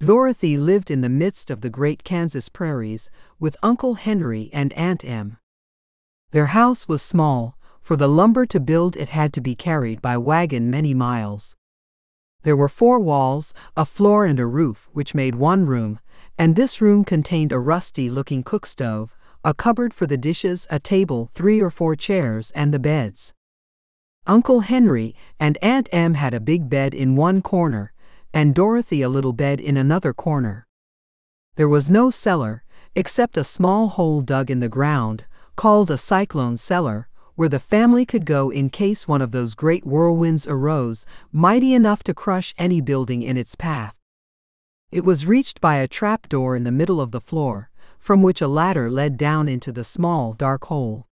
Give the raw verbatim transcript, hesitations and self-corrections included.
Dorothy lived in the midst of the great Kansas prairies with Uncle Henry and Aunt Em. Their house was small, for the lumber to build it had to be carried by wagon many miles. There were four walls, a floor and a roof, which made one room, and this room contained a rusty-looking cook stove, a cupboard for the dishes, a table, three or four chairs, and the beds. Uncle Henry and Aunt Em had a big bed in one corner, and Dorothy a little bed in another corner. There was no cellar, except a small hole dug in the ground, called a cyclone cellar, where the family could go in case one of those great whirlwinds arose, mighty enough to crush any building in its path. It was reached by a trap door in the middle of the floor, from which a ladder led down into the small, dark hole.